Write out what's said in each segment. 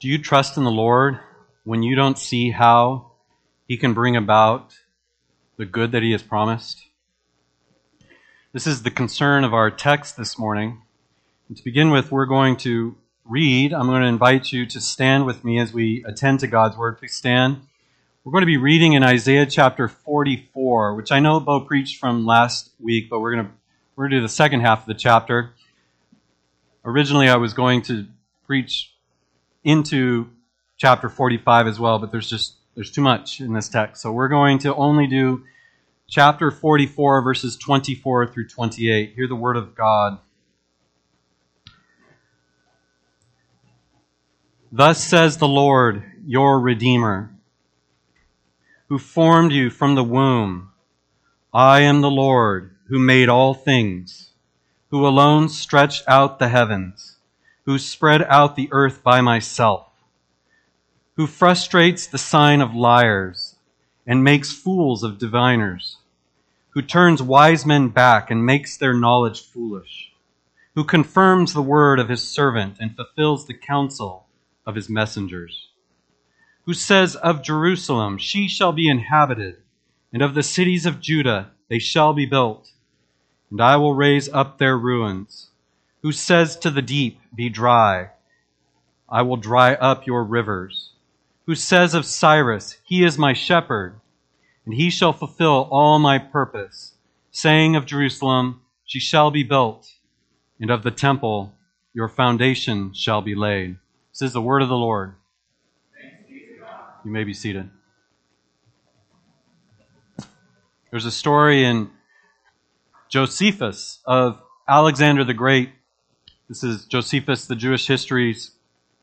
Do you trust in the Lord when you don't see how He can bring about the good that He has promised? This is the concern of our text this morning. And to begin with, we're going to read. I'm going to invite you to stand with me as we attend to God's Word. Please stand. We're going to be reading in Isaiah chapter 44, which I know Bo preached from last week, but we're going to do the second half of the chapter. Originally, I was going to preach into chapter 45 as well, but there's too much in this text. So we're going to only do chapter 44, verses 24 through 28. Hear the word of God. Thus says the Lord, your Redeemer, who formed you from the womb. I am the Lord, who made all things, who alone stretched out the heavens, who spread out the earth by myself, who frustrates the sign of liars and makes fools of diviners, who turns wise men back and makes their knowledge foolish, who confirms the word of his servant and fulfills the counsel of his messengers, who says of Jerusalem, she shall be inhabited, and of the cities of Judah, they shall be built, and I will raise up their ruins, who says to the deep, be dry, I will dry up your rivers, who says of Cyrus, he is my shepherd, and he shall fulfill all my purpose, saying of Jerusalem, she shall be built, and of the temple, your foundation shall be laid. This is the word of the Lord. Thanks be to God. You may be seated. There's a story in Josephus of Alexander the Great. This is Josephus, the Jewish histories,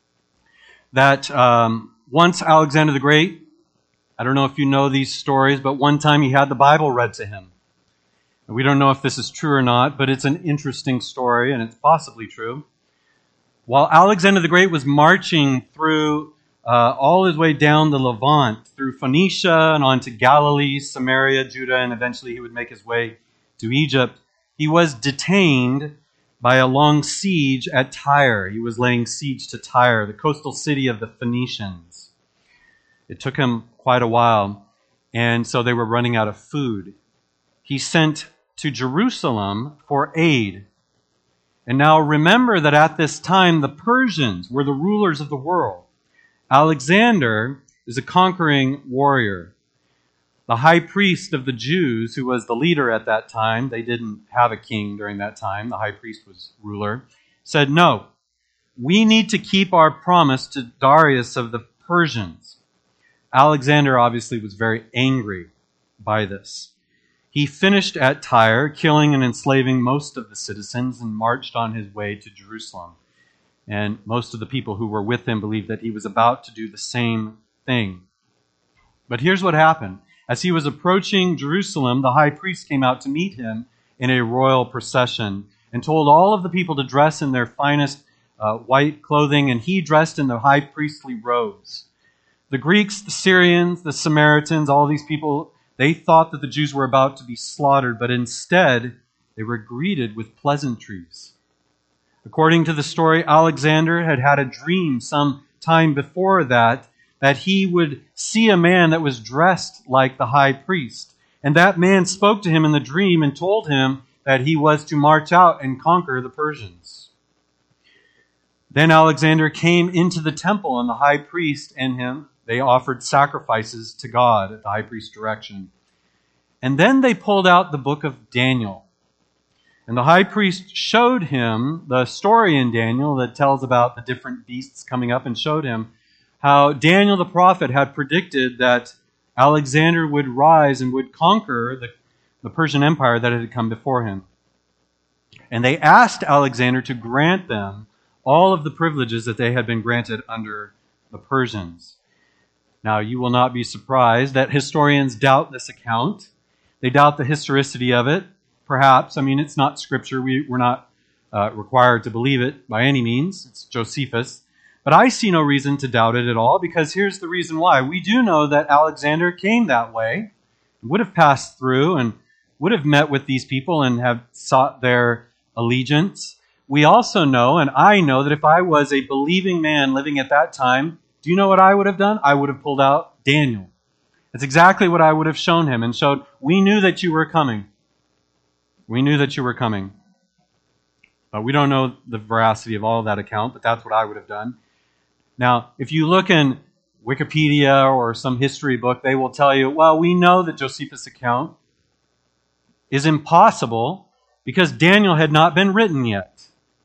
that once Alexander the Great, I don't know if you know these stories, but one time he had the Bible read to him. And we don't know if this is true or not, but it's an interesting story, and it's possibly true. While Alexander the Great was marching through all his way down the Levant, through Phoenicia and on to Galilee, Samaria, Judah, and eventually he would make his way to Egypt, he was detained by a long siege at Tyre. He was laying siege to Tyre, the coastal city of the Phoenicians. It took him quite a while, and so they were running out of food. He sent to Jerusalem for aid. And now remember that at this time, the Persians were the rulers of the world. Alexander is a conquering warrior. The high priest of the Jews, who was the leader at that time, they didn't have a king during that time, the high priest was ruler, said, no, we need to keep our promise to Darius of the Persians. Alexander obviously was very angry by this. He finished at Tyre, killing and enslaving most of the citizens, and marched on his way to Jerusalem. And most of the people who were with him believed that he was about to do the same thing. But here's what happened. As he was approaching Jerusalem, the high priest came out to meet him in a royal procession and told all of the people to dress in their finest white clothing, and he dressed in the high priestly robes. The Greeks, the Syrians, the Samaritans, all these people, they thought that the Jews were about to be slaughtered, but instead they were greeted with pleasantries. According to the story, Alexander had had a dream some time before that he would see a man that was dressed like the high priest. And that man spoke to him in the dream and told him that he was to march out and conquer the Persians. Then Alexander came into the temple, and the high priest and him, they offered sacrifices to God at the high priest's direction. And then they pulled out the book of Daniel. And the high priest showed him the story in Daniel that tells about the different beasts coming up, and showed him how Daniel the prophet had predicted that Alexander would rise and would conquer the Persian Empire that had come before him. And they asked Alexander to grant them all of the privileges that they had been granted under the Persians. Now, you will not be surprised that historians doubt this account. They doubt the historicity of it, perhaps. I mean, it's not Scripture. We're not required to believe it by any means. It's Josephus. But I see no reason to doubt it at all, because here's the reason why. We do know that Alexander came that way, would have passed through, and would have met with these people and have sought their allegiance. we also know, and I know, that if I was a believing man living at that time, do you know what I would have done? I would have pulled out Daniel. That's exactly what I would have shown him and showed, we knew that you were coming. We knew that you were coming. We don't know the veracity of all of that account, but that's what I would have done. Now, if you look in Wikipedia or some history book, they will tell you, well, we know that Josephus' account is impossible because Daniel had not been written yet,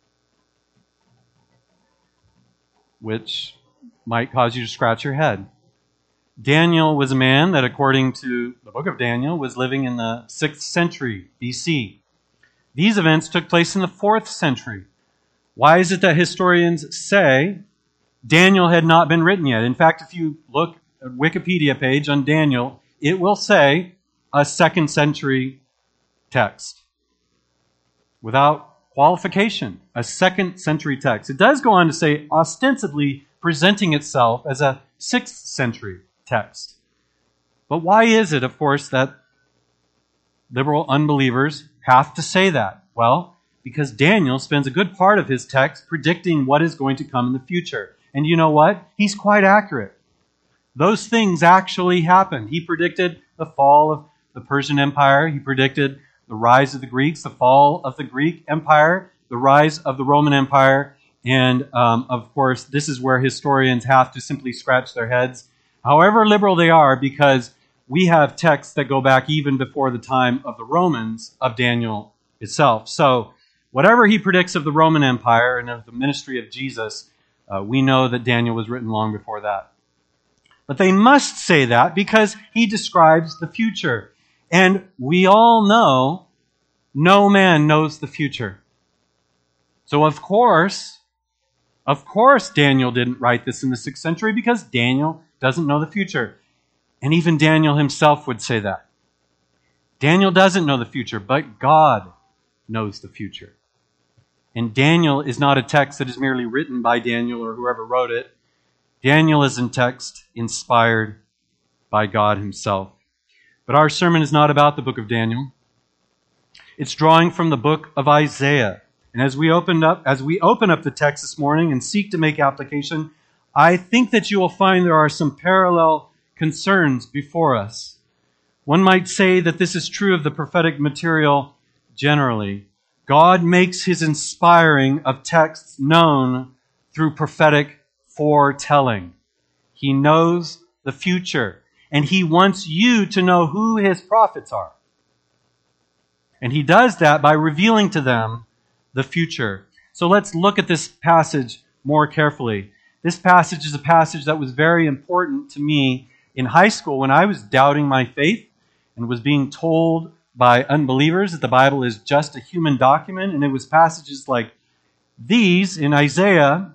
which might cause you to scratch your head. Daniel was a man that, according to the book of Daniel, was living in the 6th century BC. These events took place in the 4th century. Why is it that historians say Daniel had not been written yet? In fact, if you look at a Wikipedia page on Daniel, it will say a 2nd century text. Without qualification, a 2nd century text. It does go on to say ostensibly presenting itself as a 6th century text. But why is it, of course, that liberal unbelievers have to say that? Well, because Daniel spends a good part of his text predicting what is going to come in the future. And you know what? He's quite accurate. Those things actually happened. He predicted the fall of the Persian Empire. He predicted the rise of the Greeks, the fall of the Greek Empire, the rise of the Roman Empire. And, of course, this is where historians have to simply scratch their heads, however liberal they are, because we have texts that go back even before the time of the Romans, of Daniel itself. So whatever he predicts of the Roman Empire and of the ministry of Jesus, we know that Daniel was written long before that. But they must say that because he describes the future. And we all know no man knows the future. So of course, Daniel didn't write this in the 6th century because Daniel doesn't know the future. And even Daniel himself would say that. Daniel doesn't know the future, but God knows the future. And Daniel is not a text that is merely written by Daniel or whoever wrote it. Daniel is a text inspired by God himself. But our sermon is not about the book of Daniel. It's drawing from the book of Isaiah. And as we open up the text this morning and seek to make application, I think that you will find there are some parallel concerns before us. One might say that this is true of the prophetic material generally. God makes his inspiring of texts known through prophetic foretelling. He knows the future, and he wants you to know who his prophets are. And he does that by revealing to them the future. So let's look at this passage more carefully. This passage is a passage that was very important to me in high school when I was doubting my faith and was being told by unbelievers that the Bible is just a human document. And it was passages like these in Isaiah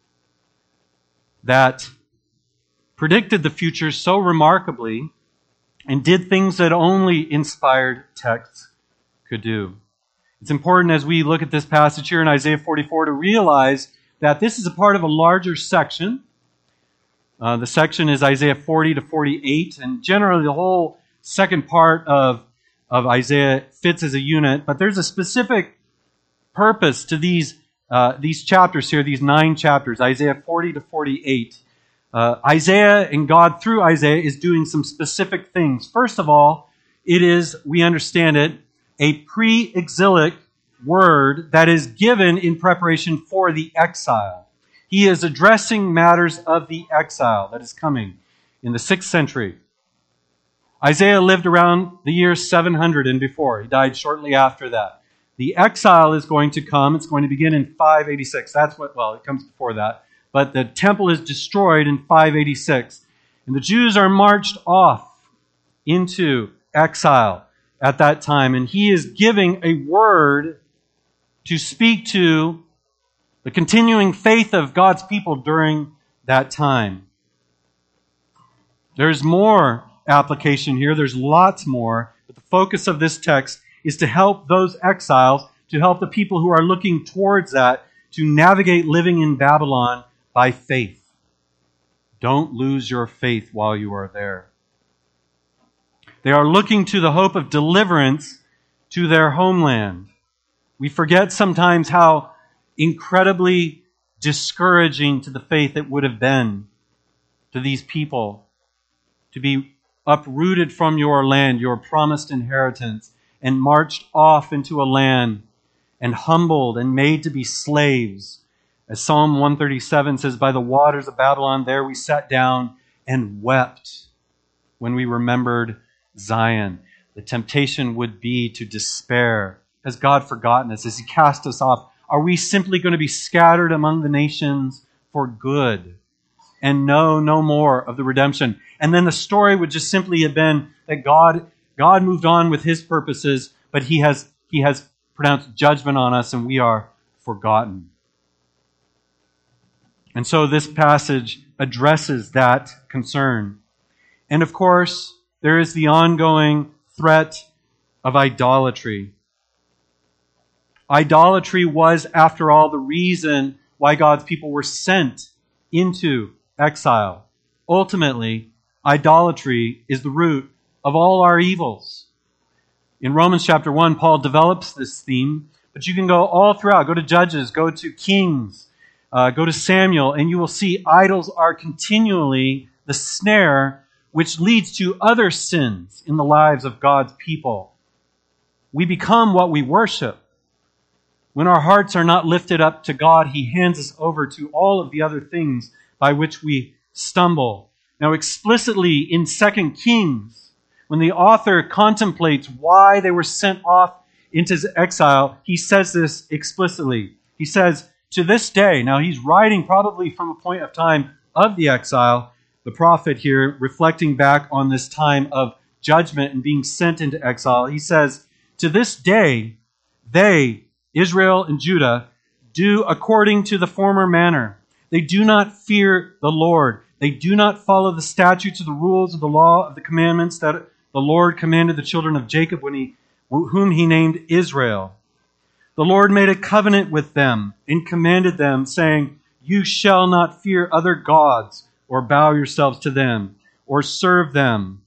that predicted the future so remarkably and did things that only inspired texts could do. It's important as we look at this passage here in Isaiah 44 to realize that this is a part of a larger section. The section is Isaiah 40 to 48, and generally the whole second part of Isaiah fits as a unit, but there's a specific purpose to these chapters here, these 9 chapters, Isaiah 40 to 48. Isaiah and God through Isaiah is doing some specific things. First of all, it is, we understand it, a pre-exilic word that is given in preparation for the exile. He is addressing matters of the exile that is coming in the 6th century. Isaiah lived around the year 700 and before. He died shortly after that. The exile is going to come. It's going to begin in 586. It comes before that. But the temple is destroyed in 586. And the Jews are marched off into exile at that time. And he is giving a word to speak to the continuing faith of God's people during that time. There's more application here. There's lots more. But the focus of this text is to help those exiles, to help the people who are looking towards that, to navigate living in Babylon by faith. Don't lose your faith while you are there. They are looking to the hope of deliverance to their homeland. We forget sometimes how incredibly discouraging to the faith it would have been to these people to be uprooted from your land, your promised inheritance, and marched off into a land and humbled and made to be slaves. As Psalm 137 says, by the waters of Babylon, there we sat down and wept when we remembered Zion. The temptation would be to despair. Has God forgotten us? Has He cast us off? Are we simply going to be scattered among the nations for good and know no more of the redemption? And then the story would just simply have been that God moved on with His purposes, but He has pronounced judgment on us and we are forgotten. And so this passage addresses that concern. And of course, there is the ongoing threat of idolatry. Idolatry was, after all, the reason why God's people were sent into exile. Ultimately, idolatry is the root of all our evils. In Romans chapter 1, Paul develops this theme, but you can go all throughout. Go to Judges, go to Kings, go to Samuel, and you will see idols are continually the snare which leads to other sins in the lives of God's people. We become what we worship. When our hearts are not lifted up to God, He hands us over to all of the other things by which we stumble. Now, explicitly in 2 Kings, when the author contemplates why they were sent off into exile, he says this explicitly. He says, to this day, now he's writing probably from a point of time of the exile, the prophet here reflecting back on this time of judgment and being sent into exile. He says, to this day, they, Israel and Judah, do according to the former manner. They do not fear the Lord. They do not follow the statutes or the rules of the law of the commandments that the Lord commanded the children of Jacob whom He named Israel. The Lord made a covenant with them and commanded them, saying, you shall not fear other gods or bow yourselves to them or serve them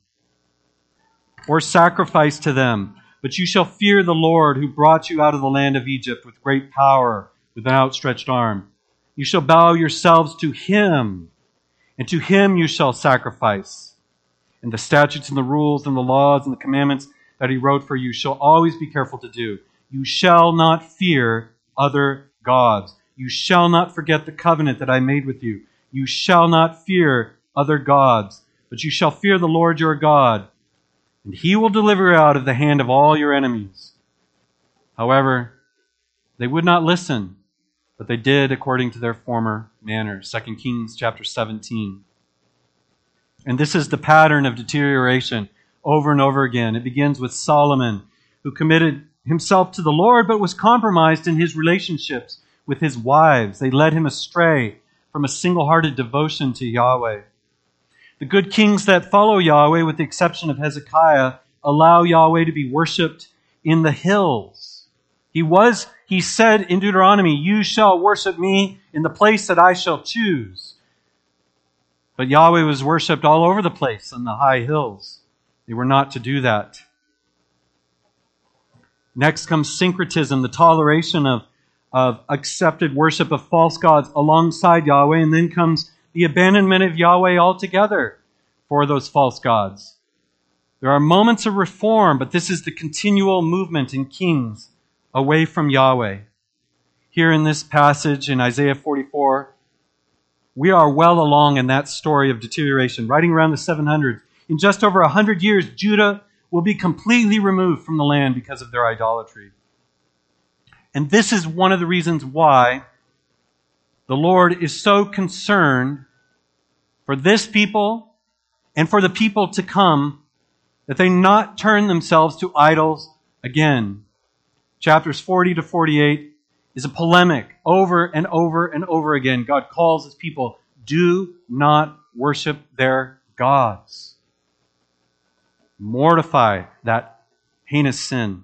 or sacrifice to them. But you shall fear the Lord who brought you out of the land of Egypt with great power, with an outstretched arm. You shall bow yourselves to Him, and to Him you shall sacrifice. And the statutes and the rules and the laws and the commandments that He wrote for you shall always be careful to do. You shall not fear other gods. You shall not forget the covenant that I made with you. You shall not fear other gods, but you shall fear the Lord your God, and He will deliver you out of the hand of all your enemies. However, they would not listen, but they did according to their former manner. 2 Kings chapter 17. And this is the pattern of deterioration over and over again. It begins with Solomon, who committed himself to the Lord, but was compromised in his relationships with his wives. They led him astray from a single-hearted devotion to Yahweh. The good kings that follow Yahweh, with the exception of Hezekiah, allow Yahweh to be worshipped in the hills. He said in Deuteronomy, you shall worship me in the place that I shall choose. But Yahweh was worshipped all over the place on the high hills. They were not to do that. Next comes syncretism, the toleration of accepted worship of false gods alongside Yahweh, and then comes the abandonment of Yahweh altogether for those false gods. There are moments of reform, but this is the continual movement in Kings away from Yahweh. Here in this passage in Isaiah 44, we are well along in that story of deterioration, writing around the 700s. In just over 100 years, Judah will be completely removed from the land because of their idolatry. And this is one of the reasons why the Lord is so concerned for this people and for the people to come that they not turn themselves to idols again. Chapters 40 to 48 is a polemic over and over and over again. God calls His people, do not worship their gods. Mortify that heinous sin.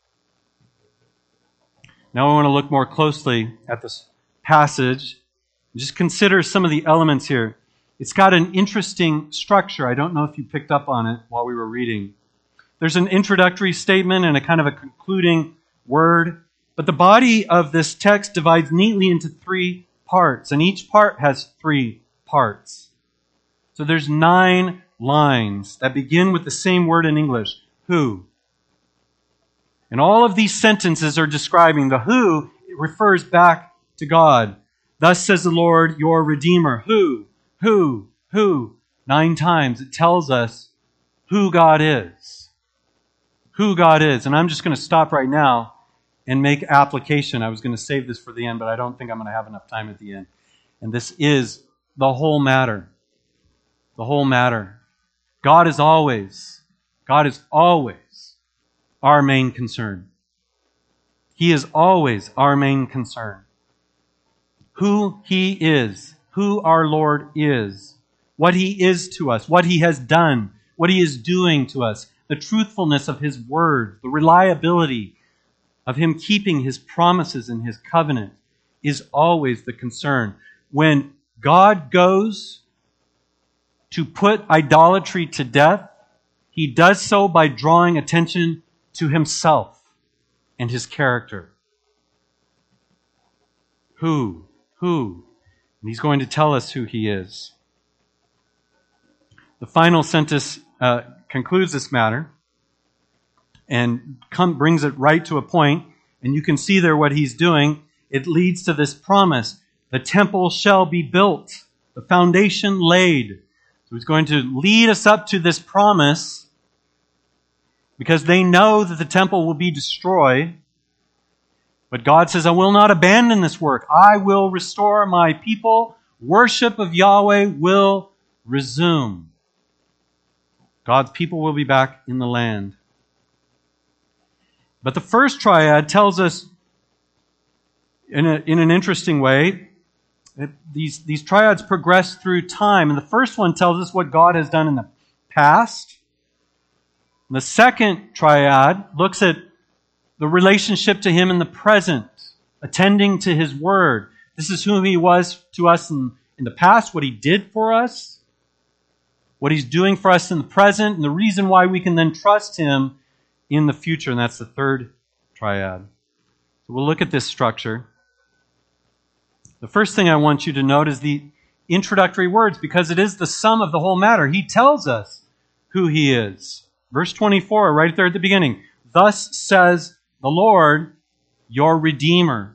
Now I want to look more closely at this passage and just consider some of the elements here. It's got an interesting structure. I don't know if you picked up on it while we were reading. There's an introductory statement and a kind of a concluding word. But the body of this text divides neatly into 3 parts, and each part has 3 parts. So there's 9 lines that begin with the same word in English, who. And all of these sentences are describing the who. It refers back to God. Thus says the Lord, your Redeemer. Who? 9 times it tells us who God is. Who God is. And I'm just going to stop right now and make application. I was going to save this for the end, but I don't think I'm going to have enough time at the end. And this is the whole matter. The whole matter. God is always our main concern. He is always our main concern. Who He is, who our Lord is, what He is to us, what He has done, what He is doing to us, the truthfulness of His word, the reliability of Him keeping His promises and His covenant is always the concern. When God goes to put idolatry to death, He does so by drawing attention to Himself and His character. Who? And He's going to tell us who He is. The final sentence concludes this matter and brings it right to a point, and you can see there what He's doing. It leads to this promise. The temple shall be built, the foundation laid. So He's going to lead us up to this promise because they know that the temple will be destroyed. But God says, I will not abandon this work. I will restore my people. Worship of Yahweh will resume. God's people will be back in the land. But the first triad tells us in an interesting way, these triads progress through time. And the first one tells us what God has done in the past. And the second triad looks at the relationship to Him in the present, attending to His word. This is who He was to us in the past, what He did for us, what He's doing for us in the present, and the reason why we can then trust Him in the future. And that's the third triad. So we'll look at this structure. The first thing I want you to note is the introductory words, because it is the sum of the whole matter. He tells us who He is. Verse 24, right there at the beginning. Thus says the Lord, your Redeemer.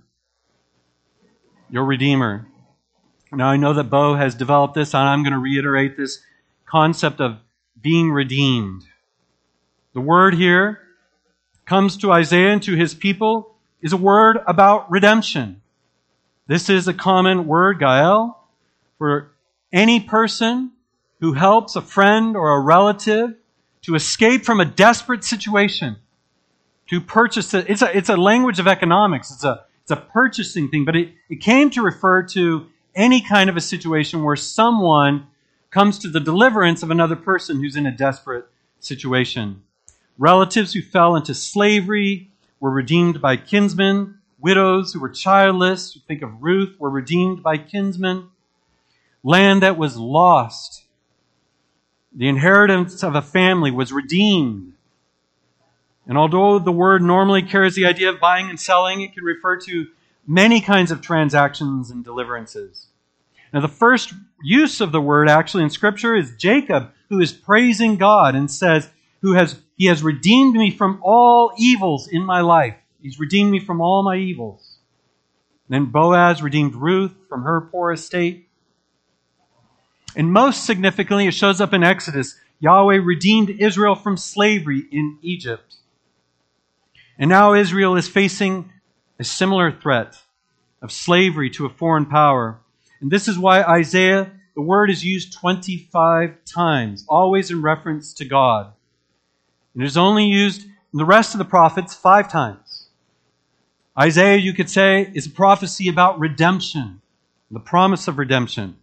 Your Redeemer. Now I know that Bo has developed this, and I'm going to reiterate this concept of being redeemed. The word here comes to Isaiah and to his people is a word about redemption. This is a common word, Gael, for any person who helps a friend or a relative to escape from a desperate situation, to purchase it. It's a language of economics. It's a purchasing thing, but it came to refer to any kind of a situation where someone comes to the deliverance of another person who's in a desperate situation. Relatives who fell into slavery were redeemed by kinsmen. Widows who were childless, who think of Ruth, were redeemed by kinsmen. Land that was lost, the inheritance of a family, was redeemed. And although the word normally carries the idea of buying and selling, it can refer to many kinds of transactions and deliverances. Now, the first use of the word actually in Scripture is Jacob, who is praising God and says, He has redeemed me from all evils in my life. He's redeemed me from all my evils. Then Boaz redeemed Ruth from her poor estate. And most significantly, it shows up in Exodus. Yahweh redeemed Israel from slavery in Egypt. And now Israel is facing a similar threat of slavery to a foreign power. And this is why Isaiah, the word is used 25 times, always in reference to God. And it is only used in the rest of the prophets 5 times. Isaiah, you could say, is a prophecy about redemption, the promise of redemption.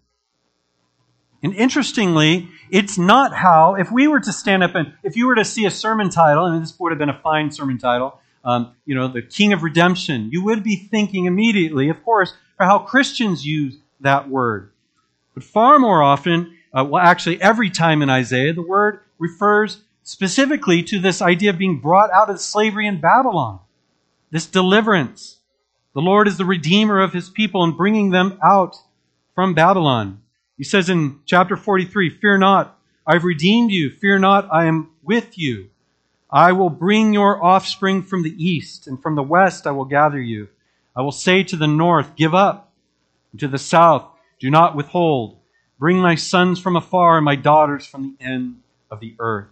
And interestingly, it's not how, if we were to stand up and, if you were to see a sermon title, and this would have been a fine sermon title, the King of Redemption, you would be thinking immediately, of course, for how Christians use that word. But far more often, actually every time in Isaiah, the word refers specifically to this idea of being brought out of slavery in Babylon. this deliverance. The Lord is the redeemer of his people and bringing them out from Babylon. He says in chapter 43, "Fear not, I've redeemed you. Fear not, I am with you. I will bring your offspring from the east, and from the west I will gather you. I will say to the north, give up, and to the south, do not withhold. Bring my sons from afar and my daughters from the end of the earth."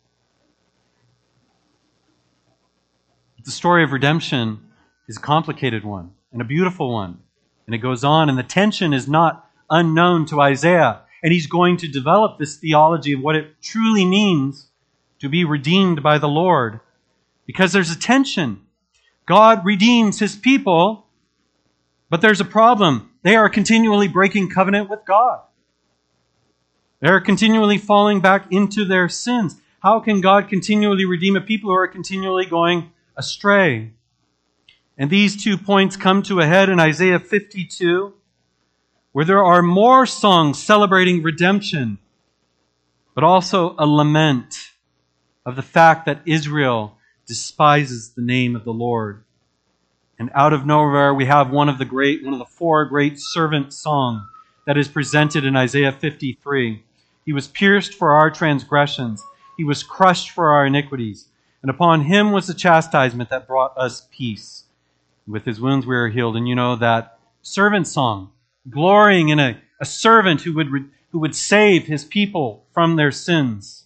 The story of redemption is a complicated one and a beautiful one. And it goes on, and the tension is not unknown to Isaiah. And he's going to develop this theology of what it truly means to be redeemed by the Lord. Because there's a tension. God redeems his people, but there's a problem. They are continually breaking covenant with God. They're continually falling back into their sins. How can God continually redeem a people who are continually going astray? And these 2 points come to a head in Isaiah 52, where there are more songs celebrating redemption, but also a lament of the fact that Israel despises the name of the Lord. And out of nowhere, we have one of the 4 great servant songs that is presented in Isaiah 53. He was pierced for our transgressions. He was crushed for our iniquities. And upon him was the chastisement that brought us peace. With his wounds we are healed. And you know that servant song, glorying in a servant who would save his people from their sins.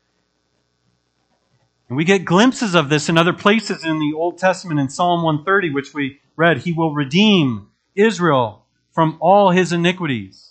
And we get glimpses of this in other places in the Old Testament. In Psalm 130, which we read, he will redeem Israel from all his iniquities.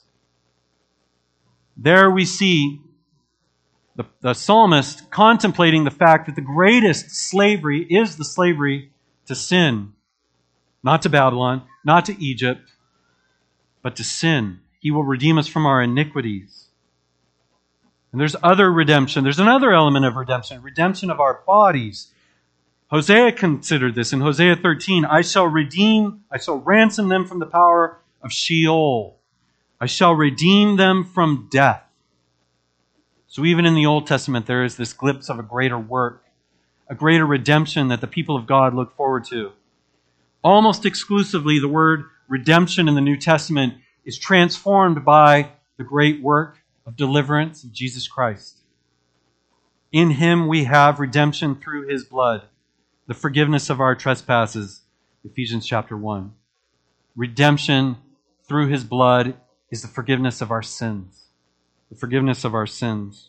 There we see the psalmist contemplating the fact that the greatest slavery is the slavery to sin. Not to Babylon, not to Egypt, but to sin. He will redeem us from our iniquities. And there's other redemption. There's another element of redemption of our bodies. Hosea considered this in Hosea 13. I shall ransom them from the power of Sheol. I shall redeem them from death. So even in the Old Testament, there is this glimpse of a greater work, a greater redemption that the people of God look forward to. Almost exclusively, the word redemption in the New Testament is transformed by the great work of deliverance of Jesus Christ. In him we have redemption through his blood, the forgiveness of our trespasses, Ephesians chapter 1. Redemption through his blood is the forgiveness of our sins. The forgiveness of our sins.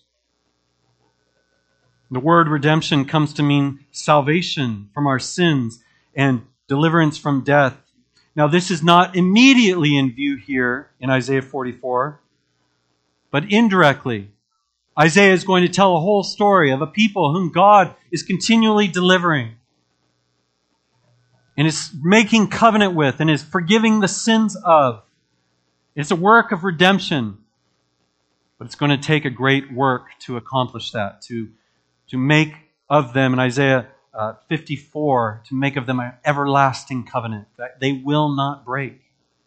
The word redemption comes to mean salvation from our sins and deliverance from death. Now, this is not immediately in view here in Isaiah 44, but indirectly. Isaiah is going to tell a whole story of a people whom God is continually delivering and is making covenant with and is forgiving the sins of. It's a work of redemption, but it's going to take a great work to accomplish that, to make of them in Isaiah 54, to make of them an everlasting covenant that they will not break.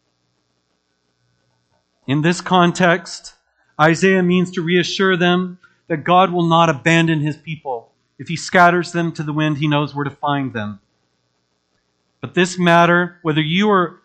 In this context, Isaiah means to reassure them that God will not abandon his people. If he scatters them to the wind, he knows where to find them. But this matter, whether or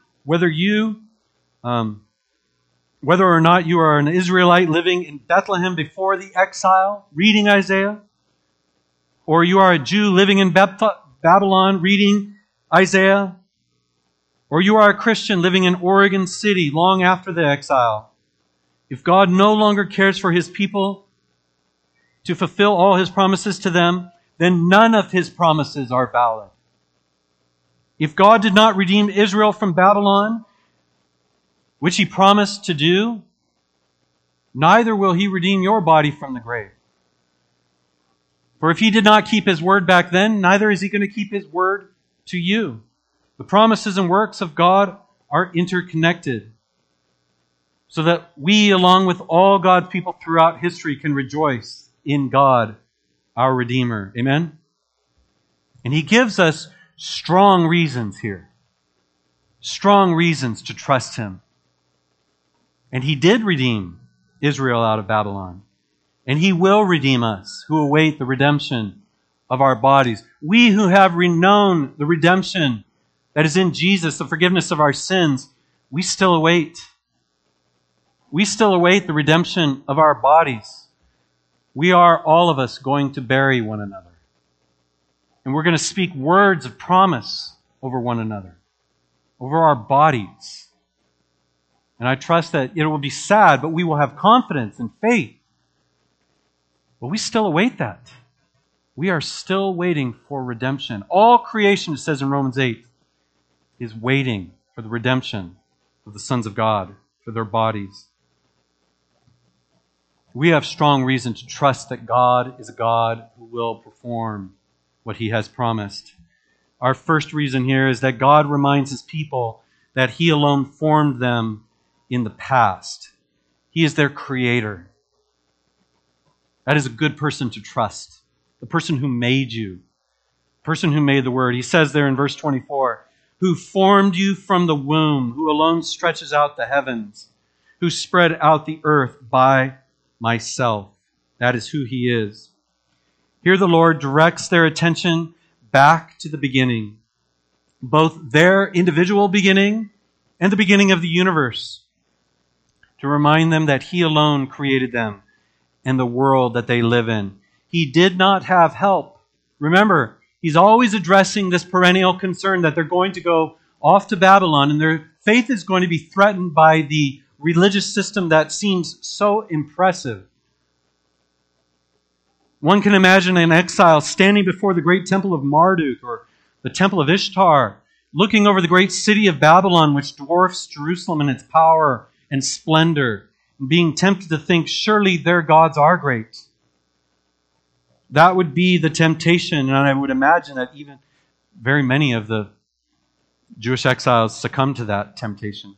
not you are an Israelite living in Bethlehem before the exile, reading Isaiah, or you are a Jew living in Babylon, reading Isaiah, or you are a Christian living in Oregon City long after the exile, if God no longer cares for his people to fulfill all his promises to them, then none of his promises are valid. If God did not redeem Israel from Babylon, which he promised to do, neither will he redeem your body from the grave. For if he did not keep his word back then, neither is he going to keep his word to you. The promises and works of God are interconnected, so that we, along with all God's people throughout history, can rejoice in God, our Redeemer. Amen? And he gives us strong reasons here. Strong reasons to trust him. And he did redeem Israel out of Babylon. And he will redeem us who await the redemption of our bodies. We who have known the redemption that is in Jesus, the forgiveness of our sins, we still await. We still await the redemption of our bodies. We are, all of us, going to bury one another. And we're going to speak words of promise over one another, over our bodies. And I trust that it will be sad, but we will have confidence and faith. But we still await that. We are still waiting for redemption. All creation, it says in Romans 8, is waiting for the redemption of the sons of God, for their bodies. We have strong reason to trust that God is a God who will perform what He has promised. Our first reason here is that God reminds His people that He alone formed them in the past. He is their creator. That is a good person to trust. The person who made you. The person who made the Word. He says there in verse 24, who formed you from the womb, who alone stretches out the heavens, who spread out the earth by myself. That is who He is. Here the Lord directs their attention back to the beginning, both their individual beginning and the beginning of the universe, to remind them that He alone created them and the world that they live in. He did not have help. Remember, He's always addressing this perennial concern that they're going to go off to Babylon and their faith is going to be threatened by the religious system that seems so impressive. One can imagine an exile standing before the great temple of Marduk or the temple of Ishtar, looking over the great city of Babylon, which dwarfs Jerusalem in its power and splendor, and being tempted to think, surely their gods are great. That would be the temptation, and I would imagine that even very many of the Jewish exiles succumbed to that temptation.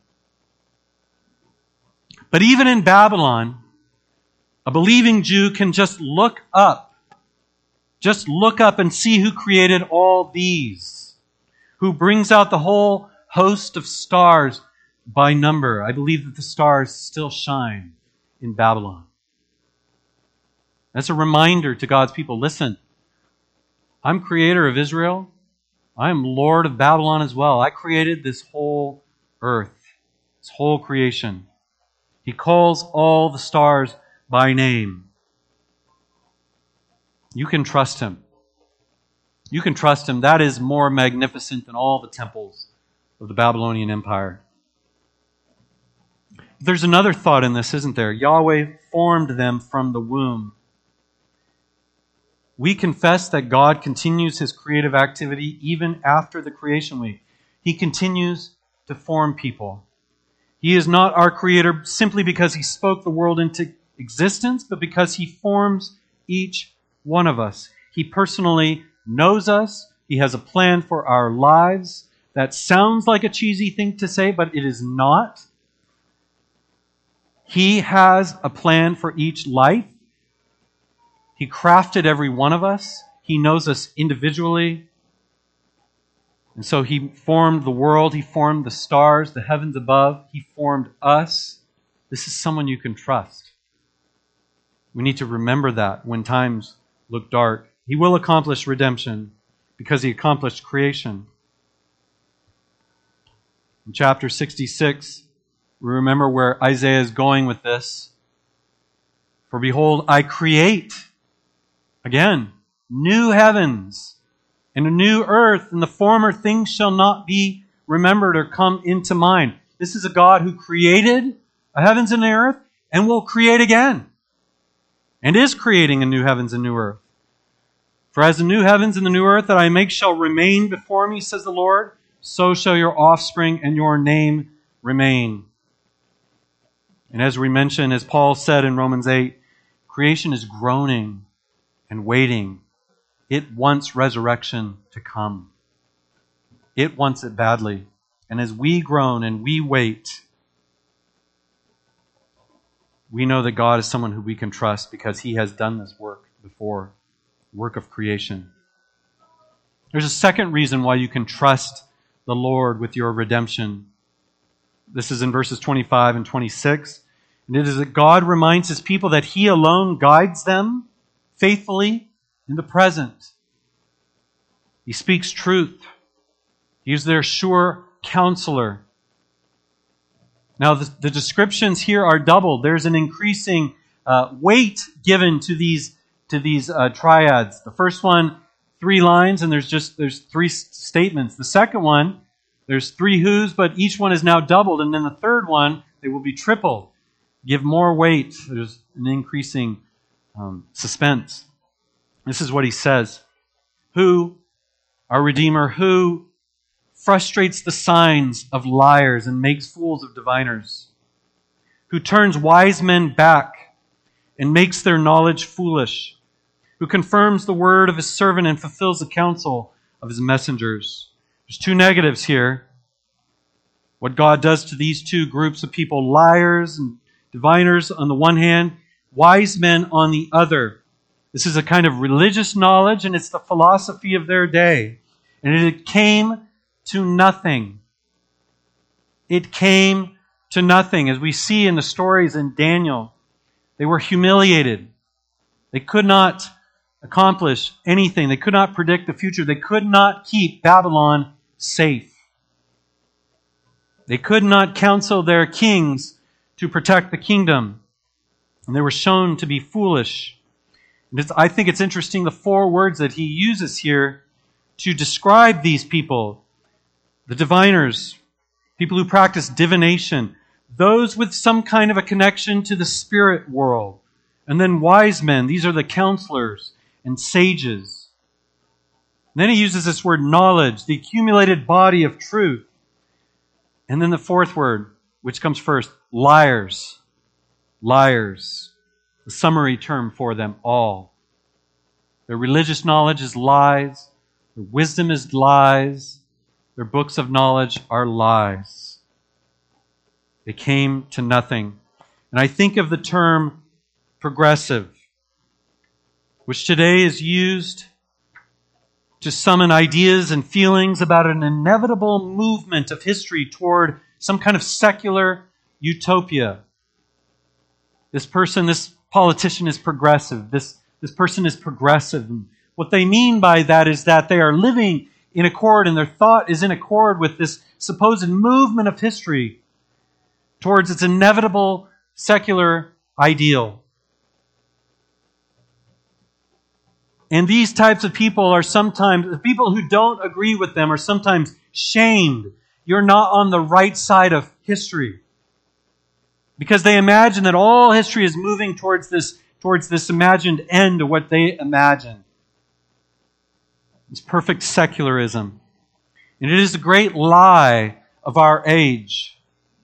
But even in Babylon, a believing Jew can just look up. Just look up and see who created all these. Who brings out the whole host of stars by number. I believe that the stars still shine in Babylon. That's a reminder to God's people. Listen, I'm creator of Israel. I am Lord of Babylon as well. I created this whole earth, this whole creation. He calls all the stars by name. You can trust Him. You can trust Him. That is more magnificent than all the temples of the Babylonian Empire. There's another thought in this, isn't there? Yahweh formed them from the womb. We confess that God continues His creative activity even after the creation week. He continues to form people. He is not our creator simply because He spoke the world into existence, but because He forms each one of us. He personally knows us. He has a plan for our lives. That sounds like a cheesy thing to say, but it is not. He has a plan for each life. He crafted every one of us. He knows us individually. And so He formed the world. He formed the stars, the heavens above. He formed us. This is someone you can trust. We need to remember that when times look dark. He will accomplish redemption because He accomplished creation. In chapter 66, we remember where Isaiah is going with this. For behold, I create, again, new heavens and a new earth, and the former things shall not be remembered or come into mind. This is a God who created the heavens and the earth and will create again. And is creating a new heavens and new earth. For as the new heavens and the new earth that I make shall remain before me, says the Lord, so shall your offspring and your name remain. And as we mentioned, as Paul said in Romans 8, creation is groaning and waiting. It wants resurrection to come. It wants it badly. And as we groan and we wait, we know that God is someone who we can trust because He has done this work before, work of creation. There's a second reason why you can trust the Lord with your redemption. This is in verses 25 and 26. And it is that God reminds His people that He alone guides them faithfully in the present. He speaks truth. He's their sure counselor. Now, the descriptions here are doubled. There's an increasing weight given to these triads. The first one, 3 lines, and there's 3 statements. The second one, there's 3 who's, but each one is now doubled. And then the third one, they will be tripled. Give more weight. There's an increasing suspense. This is what he says. Who, our Redeemer, who frustrates the signs of liars and makes fools of diviners, who turns wise men back and makes their knowledge foolish, who confirms the word of his servant and fulfills the counsel of his messengers. There's 2 negatives here. What God does to these 2 groups of people, liars and diviners on the one hand, wise men on the other. This is a kind of religious knowledge, and it's the philosophy of their day. And it came to nothing. It came to nothing. As we see in the stories in Daniel, they were humiliated. They could not accomplish anything. They could not predict the future. They could not keep Babylon safe. They could not counsel their kings to protect the kingdom. And they were shown to be foolish. And I think it's interesting the 4 words that he uses here to describe these people. The diviners, people who practice divination, those with some kind of a connection to the spirit world. And then wise men, these are the counselors and sages. And then he uses this word knowledge, the accumulated body of truth. And then the 4th word, which comes first, liars. Liars. The summary term for them all. Their religious knowledge is lies. Their wisdom is lies. Their books of knowledge are lies. They came to nothing. And I think of the term progressive, which today is used to summon ideas and feelings about an inevitable movement of history toward some kind of secular utopia. This politician is progressive. This person is progressive. And what they mean by that is that they are living in accord, and their thought is in accord with this supposed movement of history towards its inevitable secular ideal. And these types of people are sometimes, the people who don't agree with them are sometimes shamed. You're not on the right side of history. Because they imagine that all history is moving towards this imagined end of what they imagine. It's perfect secularism. And it is the great lie of our age.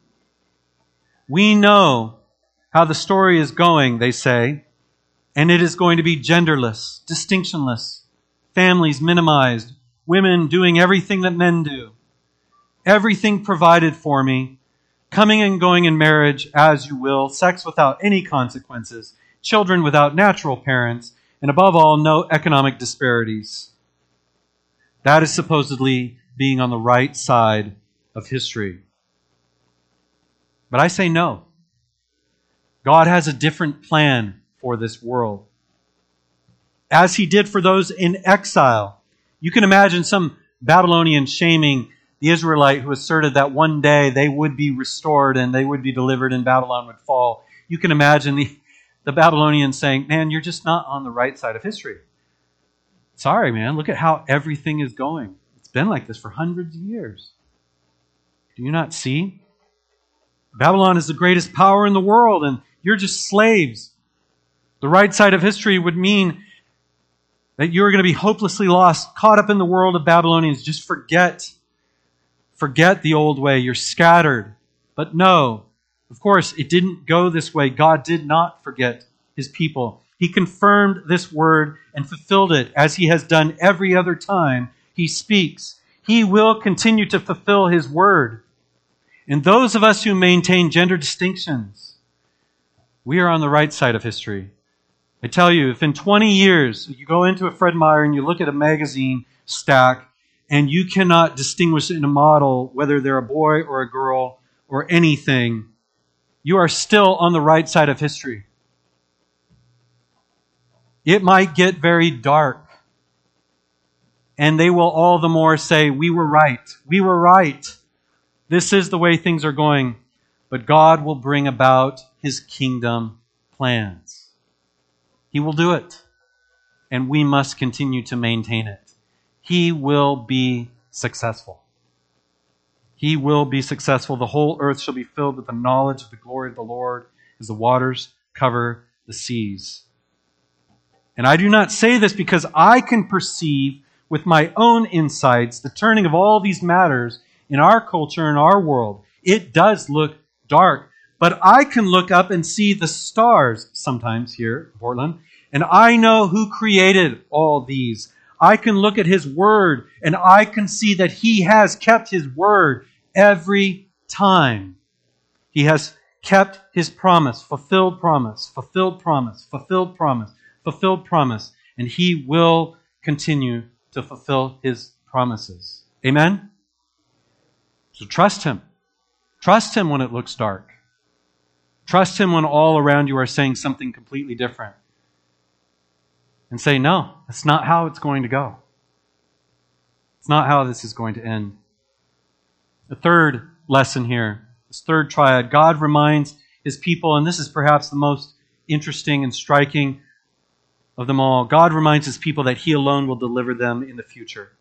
We know how the story is going, they say, and it is going to be genderless, distinctionless, families minimized, women doing everything that men do, everything provided for me, coming and going in marriage as you will, sex without any consequences, children without natural parents, and above all, no economic disparities. That is supposedly being on the right side of history. But I say no. God has a different plan for this world. As He did for those in exile. You can imagine some Babylonian shaming the Israelite who asserted that one day they would be restored and they would be delivered and Babylon would fall. You can imagine the Babylonians saying, man, you're just not on the right side of history. Sorry, man, look at how everything is going. It's been like this for hundreds of years. Do you not see? Babylon is the greatest power in the world and you're just slaves. The right side of history would mean that you're going to be hopelessly lost, caught up in the world of Babylonians. Just forget the old way. You're scattered. But no, of course, it didn't go this way. God did not forget His people. He confirmed this word and fulfilled it as He has done every other time He speaks. He will continue to fulfill His word. And those of us who maintain gender distinctions, we are on the right side of history. I tell you, if in 20 years you go into a Fred Meyer and you look at a magazine stack and you cannot distinguish in a model whether they're a boy or a girl or anything, you are still on the right side of history. It might get very dark. And they will all the more say, we were right. We were right. This is the way things are going. But God will bring about His kingdom plans. He will do it. And we must continue to maintain it. He will be successful. He will be successful. The whole earth shall be filled with the knowledge of the glory of the Lord as the waters cover the seas. And I do not say this because I can perceive with my own insights the turning of all these matters in our culture and our world. It does look dark, but I can look up and see the stars sometimes here in Portland, and I know who created all these. I can look at His Word, and I can see that He has kept His Word every time. He has kept His promise, fulfilled promise, fulfilled promise, fulfilled promise, fulfilled promise, and He will continue to fulfill His promises. Amen? So trust Him. Trust Him when it looks dark. Trust Him when all around you are saying something completely different. And say, no, that's not how it's going to go. It's not how this is going to end. The third lesson here, this third triad, God reminds His people, and this is perhaps the most interesting and striking of them all. God reminds His people that He alone will deliver them in the future.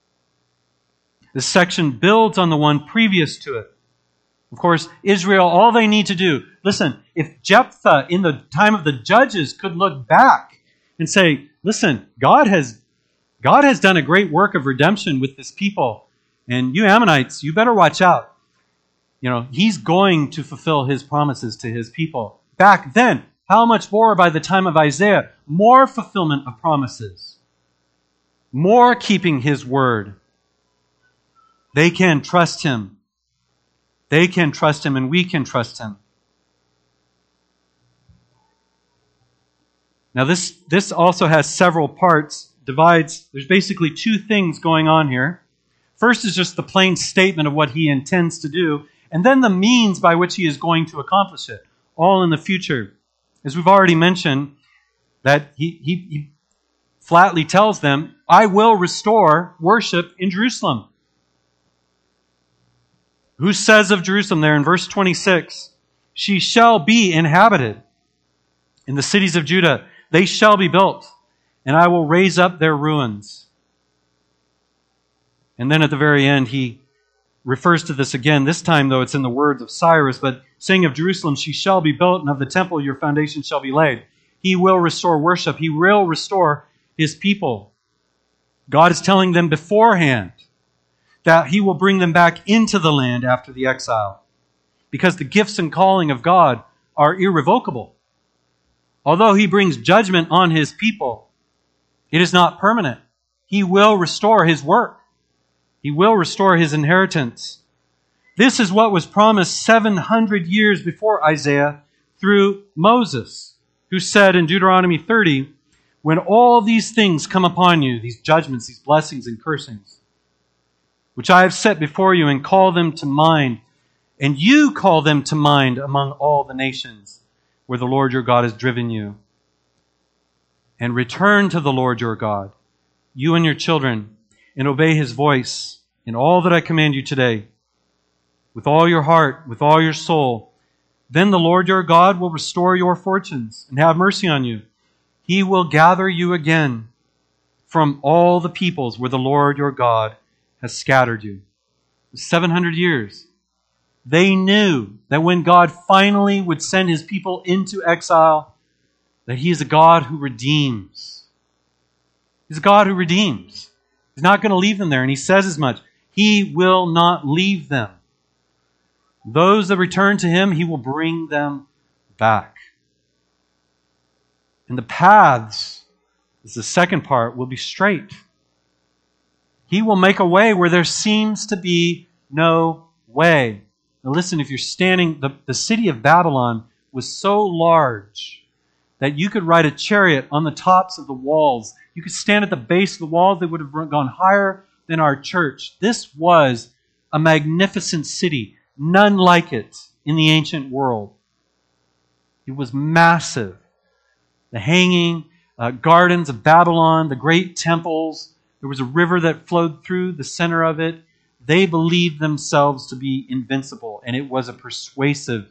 This section builds on the one previous to it. Of course, Israel, all they need to do, listen, if Jephthah in the time of the judges could look back and say, listen, God has done a great work of redemption with this people. And you Ammonites, you better watch out. He's going to fulfill His promises to His people. Back then, how much more by the time of Isaiah? More fulfillment of promises. More keeping His word. They can trust Him. They can trust Him, and we can trust Him. Now this also has several parts, divides. There's basically two things going on here. First is just the plain statement of what He intends to do, and then the means by which He is going to accomplish it, all in the future. As we've already mentioned, that he flatly tells them, I will restore worship in Jerusalem. Who says of Jerusalem there in verse 26, she shall be inhabited. In the cities of Judah, they shall be built, and I will raise up their ruins. And then at the very end, he refers to this again. This time, though, it's in the words of Cyrus, but saying of Jerusalem, she shall be built, and of the temple your foundation shall be laid. He will restore worship. He will restore His people. God is telling them beforehand that He will bring them back into the land after the exile, because the gifts and calling of God are irrevocable. Although He brings judgment on His people, it is not permanent. He will restore His work. He will restore His inheritance. This is what was promised 700 years before Isaiah through Moses, who said in Deuteronomy 30, when all these things come upon you, these judgments, these blessings and cursings, which I have set before you, and call them to mind, and you call them to mind among all the nations where the Lord your God has driven you, and return to the Lord your God, you and your children, and obey His voice in all that I command you today, with all your heart, with all your soul. Then the Lord your God will restore your fortunes and have mercy on you. He will gather you again from all the peoples where the Lord your God has scattered you. 700 years. They knew that when God finally would send His people into exile, that He is a God who redeems. He's a God who redeems. He's not going to leave them there, and He says as much. He will not leave them. Those that return to Him, He will bring them back. And the paths, this is the second part, will be straight. He will make a way where there seems to be no way. Now listen, if you're standing, the city of Babylon was so large that you could ride a chariot on the tops of the walls. You could stand at the base of the walls. They would have gone higher than our church. This was a magnificent city. None like it in the ancient world. It was massive. The hanging gardens of Babylon, the great temples, There was a river that flowed through the center of it. They believed themselves to be invincible, and it was a persuasive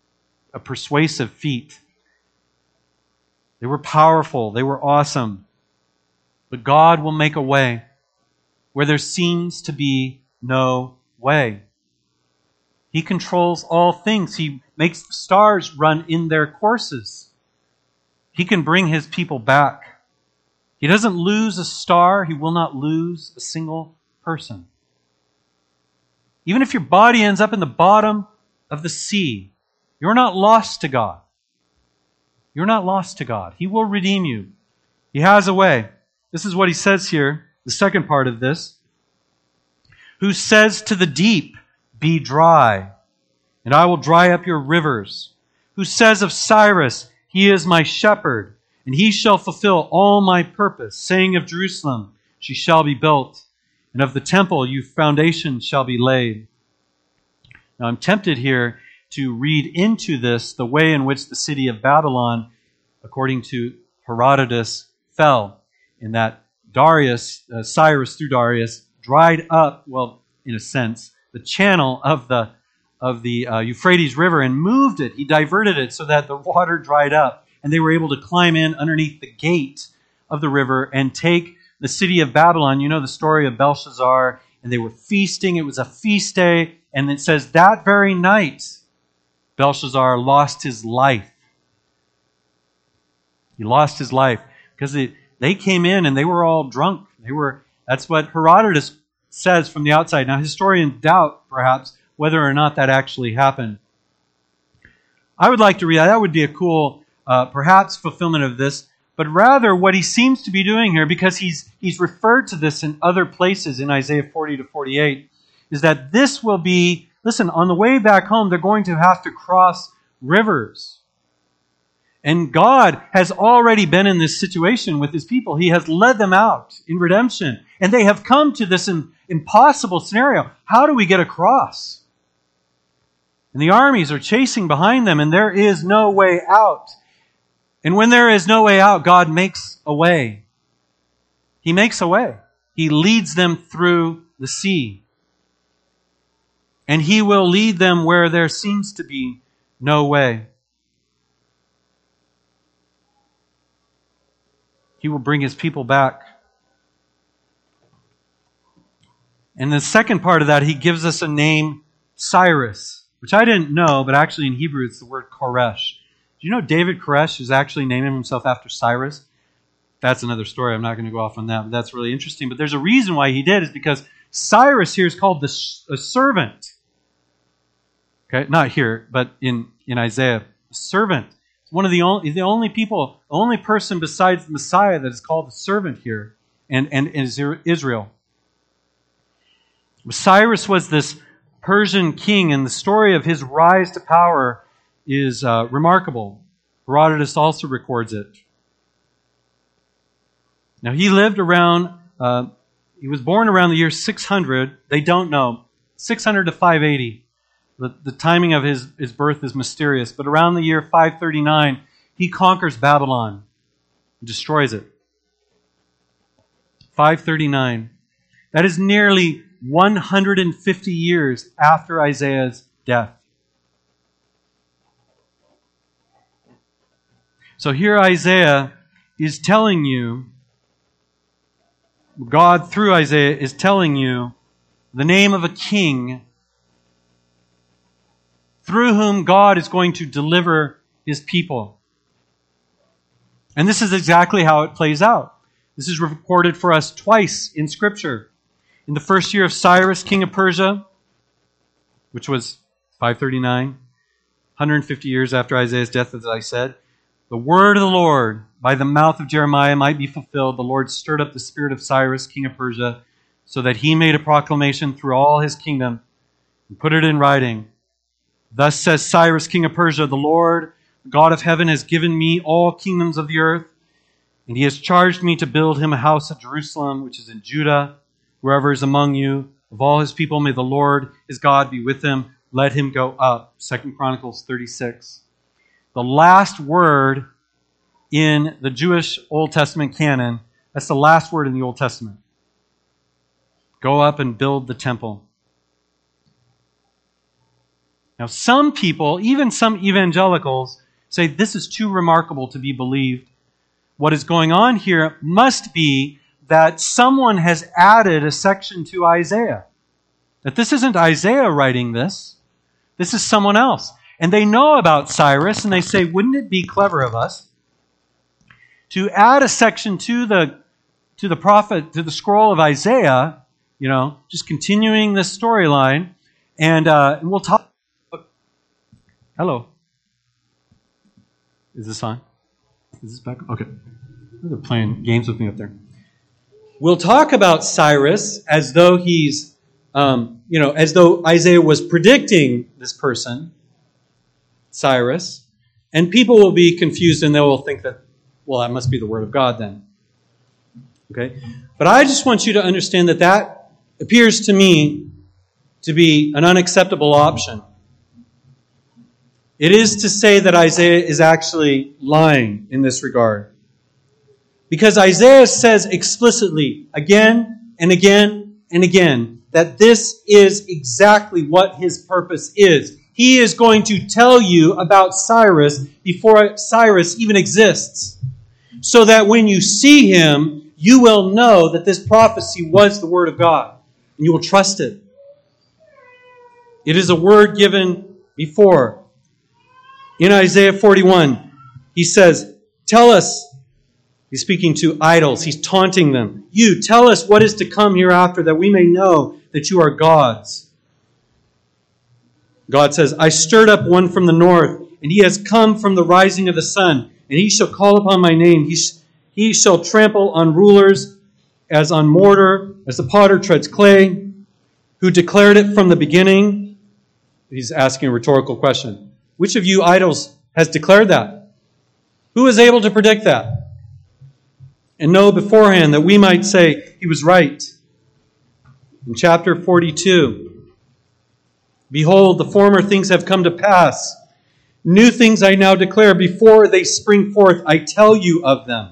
feat. They were powerful. They were awesome. But God will make a way where there seems to be no way. He controls all things. He makes the stars run in their courses. He can bring His people back. He doesn't lose a star. He will not lose a single person. Even if your body ends up in the bottom of the sea, you're not lost to God. You're not lost to God. He will redeem you. He has a way. This is what He says here, the second part of this. Who says to the deep, be dry, and I will dry up your rivers. Who says of Cyrus, he is my shepherd, and he shall fulfill all my purpose, saying of Jerusalem, she shall be built, and of the temple your foundation shall be laid. Now I'm tempted here to read into this the way in which the city of Babylon, according to Herodotus, fell, in that Cyrus through Darius, dried up, well, in a sense, the channel of the Euphrates River and moved it. He diverted it so that the water dried up, and they were able to climb in underneath the gate of the river and take the city of Babylon. You know the story of Belshazzar, and they were feasting. It was a feast day, and it says that very night, Belshazzar lost his life. He lost his life because they came in and they were all drunk. That's what Herodotus says from the outside. Now, historians doubt, perhaps, whether or not that actually happened. I would like to read that would be a cool, perhaps, fulfillment of this. But rather, what he seems to be doing here, because he's referred to this in other places in Isaiah 40 to 48, is that this will be, listen, on the way back home, they're going to have to cross rivers. And God has already been in this situation with His people. He has led them out in redemption. And they have come to this impossible scenario. How do we get across? And the armies are chasing behind them, and there is no way out. And when there is no way out, God makes a way. He makes a way. He leads them through the sea. And He will lead them where there seems to be no way. He will bring His people back. And the second part of that, He gives us a name, Cyrus, which I didn't know, but actually in Hebrew it's the word Koresh. Do you know David Koresh is actually naming himself after Cyrus? That's another story. I'm not going to go off on that, but that's really interesting. But there's a reason why he did, is because Cyrus here is called a servant. Okay, not here, but in Isaiah, a servant. One of the only person besides the Messiah that is called a servant here, and is Israel. Cyrus was this Persian king, and the story of his rise to power is remarkable. Herodotus also records it. Now he lived around, he was born around the year 600. They don't know. 600 to 580. The timing of his birth is mysterious. But around the year 539, he conquers Babylon and destroys it. 539. That is nearly 150 years after Isaiah's death. So here Isaiah is telling you, God through Isaiah is telling you the name of a king through whom God is going to deliver His people. And this is exactly how it plays out. This is recorded for us twice in Scripture. In the first year of Cyrus, king of Persia, which was 539, 150 years after Isaiah's death, as I said, the word of the Lord by the mouth of Jeremiah might be fulfilled. The Lord stirred up the spirit of Cyrus, king of Persia, so that he made a proclamation through all his kingdom and put it in writing. Thus says Cyrus, king of Persia, the Lord, God of heaven, has given me all kingdoms of the earth, and He has charged me to build Him a house at Jerusalem, which is in Judah. Wherever is among you, of all His people, may the Lord, His God, be with him. Let him go up. 2 Chronicles 36. The last word in the Jewish Old Testament canon, that's the last word in the Old Testament. Go up and build the temple. Now, some people, even some evangelicals, say this is too remarkable to be believed. What is going on here must be that someone has added a section to Isaiah. That this isn't Isaiah writing this. This is someone else. And they know about Cyrus, and they say, wouldn't it be clever of us to add a section to the prophet, to the scroll of Isaiah, just continuing this storyline, and we'll talk. Hello. Is this on? Is this back? Okay. They're playing games with me up there. We'll talk about Cyrus as though he's, as though Isaiah was predicting this person, Cyrus, and people will be confused and they will think that, well, that must be the word of God then. Okay? But I just want you to understand that appears to me to be an unacceptable option. It is to say that Isaiah is actually lying in this regard. Because Isaiah says explicitly, again and again and again, that this is exactly what his purpose is. He is going to tell you about Cyrus before Cyrus even exists. So that when you see him, you will know that this prophecy was the word of God. And you will trust it. It is a word given before. In Isaiah 41, he says, tell us, he's speaking to idols, he's taunting them. You, tell us what is to come hereafter, that we may know that you are gods. God says, I stirred up one from the north, and he has come from the rising of the sun, and he shall call upon my name. He shall trample on rulers as on mortar, as the potter treads clay, who declared it from the beginning. He's asking a rhetorical question. Which of you idols has declared that? Who is able to predict that? And know beforehand that we might say he was right. In chapter 42, behold, the former things have come to pass. New things I now declare. Before they spring forth, I tell you of them.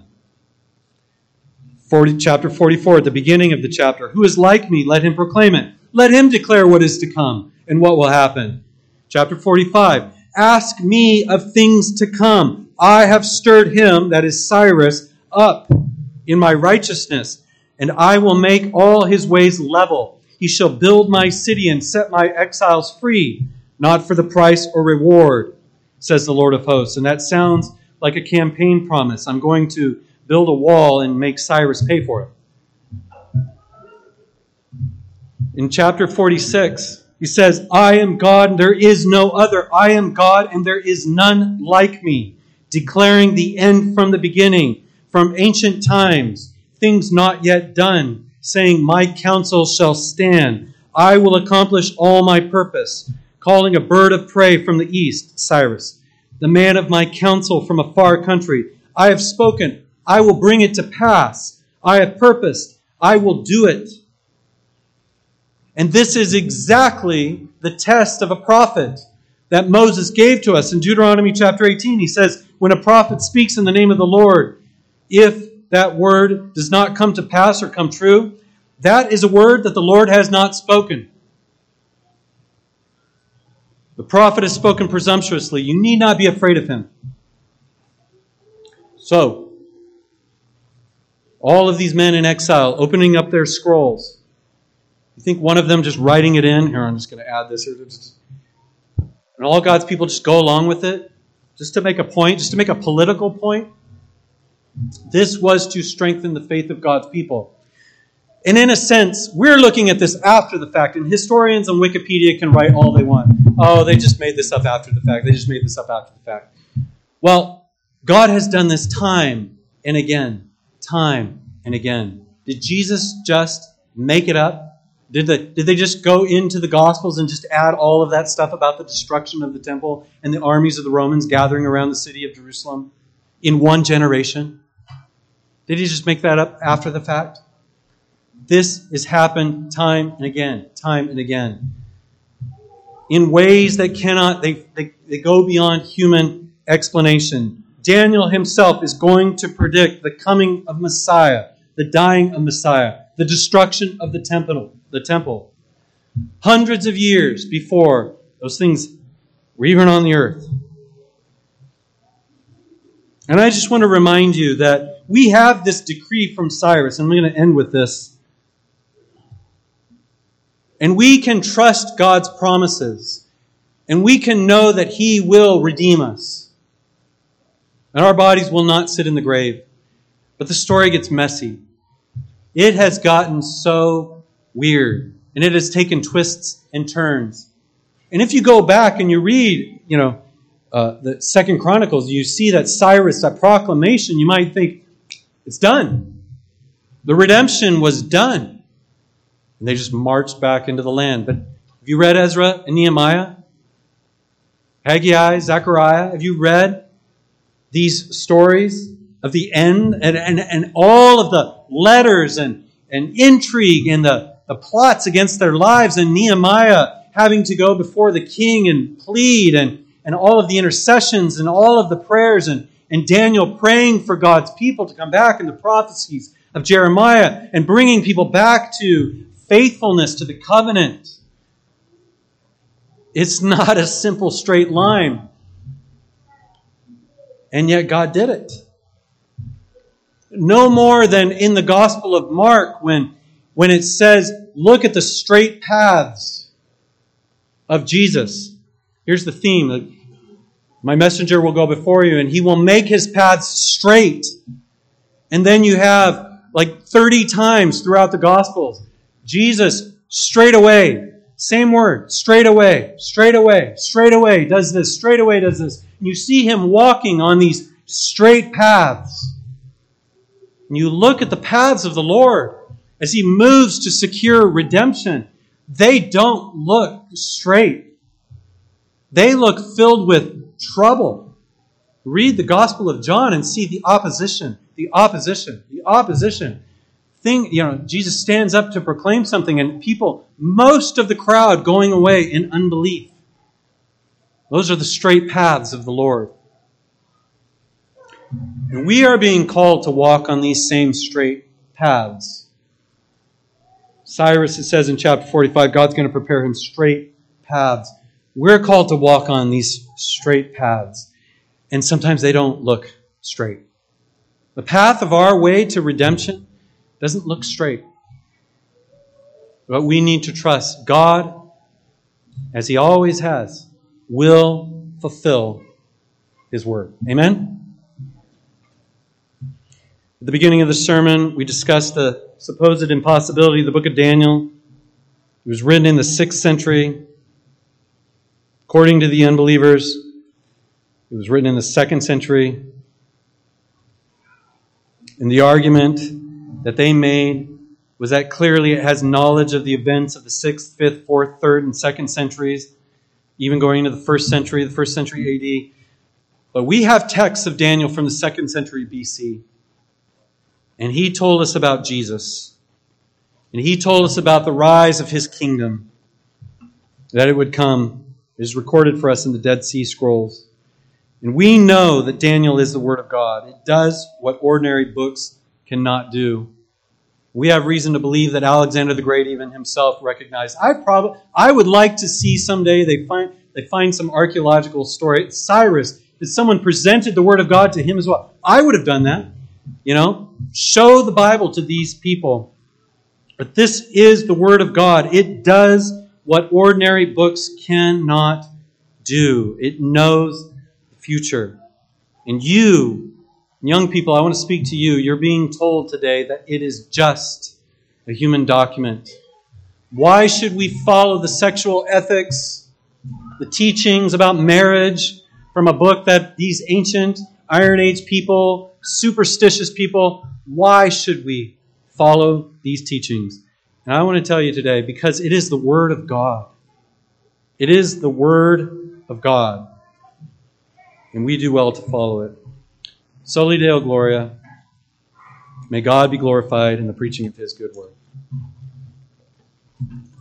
Chapter 44, at the beginning of the chapter. Who is like me? Let him proclaim it. Let him declare what is to come and what will happen. Chapter 45. Ask me of things to come. I have stirred him, that is Cyrus, up in my righteousness, and I will make all his ways level. He shall build my city and set my exiles free, not for the price or reward, says the Lord of hosts. And that sounds like a campaign promise. I'm going to build a wall and make Cyrus pay for it. In chapter 46, he says, I am God and there is no other. I am God and there is none like me, declaring the end from the beginning, from ancient times, things not yet done, saying, my counsel shall stand. I will accomplish all my purpose, calling a bird of prey from the east, Cyrus, the man of my counsel from a far country. I have spoken, I will bring it to pass. I have purposed, I will do it. And this is exactly the test of a prophet that Moses gave to us in Deuteronomy chapter 18. He says, when a prophet speaks in the name of the Lord, if that word does not come to pass or come true, that is a word that the Lord has not spoken. The prophet has spoken presumptuously. You need not be afraid of him. So, all of these men in exile opening up their scrolls. You think one of them just writing it in? Here, I'm just going to add this. And all God's people just go along with it? Just to make a point? Just to make a political point? This was to strengthen the faith of God's people. And in a sense, we're looking at this after the fact. And historians on Wikipedia can write all they want. Oh, they just made this up after the fact. They just made this up after the fact. Well, God has done this time and again. Time and again. Did Jesus just make it up? Did they just go into the Gospels and just add all of that stuff about the destruction of the temple and the armies of the Romans gathering around the city of Jerusalem in one generation? Did he just make that up after the fact? This has happened time and again, in ways that cannot, they go beyond human explanation. Daniel himself is going to predict the coming of Messiah, the dying of Messiah. the destruction of the temple. Hundreds of years before those things were even on the earth. And I just want to remind you that we have this decree from Cyrus, and I'm going to end with this. And we can trust God's promises. And we can know that He will redeem us. And our bodies will not sit in the grave. But the story gets messy. It has gotten so weird. And it has taken twists and turns. And if you go back and you read, the 2 Chronicles, you see that Cyrus, that proclamation, you might think, it's done. The redemption was done. And they just marched back into the land. But have you read Ezra and Nehemiah? Haggai, Zechariah? Have you read these stories of the end? And all of the letters and intrigue and the plots against their lives, and Nehemiah having to go before the king and plead, and all of the intercessions and all of the prayers, and Daniel praying for God's people to come back, and the prophecies of Jeremiah, and bringing people back to faithfulness to the covenant. It's not a simple straight line. And yet God did it. No more than in the Gospel of Mark when it says, look at the straight paths of Jesus. Here's the theme. My messenger will go before you, and he will make his paths straight. And then you have 30 times throughout the Gospels, Jesus straight away. Same word, straight away, straight away, straight away, does this, straight away does this. And you see him walking on these straight paths. And you look at the paths of the Lord as He moves to secure redemption. They don't look straight. They look filled with trouble. Read the Gospel of John and see the opposition, the opposition, the opposition. Jesus stands up to proclaim something, and people, most of the crowd going away in unbelief. Those are the straight paths of the Lord. And we are being called to walk on these same straight paths. Cyrus, it says in chapter 45, God's going to prepare him straight paths. We're called to walk on these straight paths. And sometimes they don't look straight. The path of our way to redemption doesn't look straight. But we need to trust God, as He always has, will fulfill His word. Amen? At the beginning of the sermon, we discussed the supposed impossibility of the book of Daniel. It was written in the 6th century. According to the unbelievers, it was written in the 2nd century. And the argument that they made was that clearly it has knowledge of the events of the 6th, 5th, 4th, 3rd, and 2nd centuries, even going into the 1st century AD. But we have texts of Daniel from the 2nd century BC. And he told us about Jesus. And he told us about the rise of His kingdom, that it would come. It is recorded for us in the Dead Sea Scrolls. And we know that Daniel is the Word of God. It does what ordinary books cannot do. We have reason to believe that Alexander the Great even himself recognized. I would like to see someday they find some archaeological story. Cyrus, that someone presented the Word of God to him as well. I would have done that. Show the Bible to these people. But this is the Word of God. It does what ordinary books cannot do. It knows the future. And you, young people, I want to speak to you. You're being told today that it is just a human document. Why should we follow the sexual ethics, the teachings about marriage from a book that these ancient Iron Age people, superstitious people, why should we follow these teachings? And I want to tell you today, because it is the Word of God. It is the Word of God. And we do well to follow it. Soli Deo Gloria. May God be glorified in the preaching of His good word.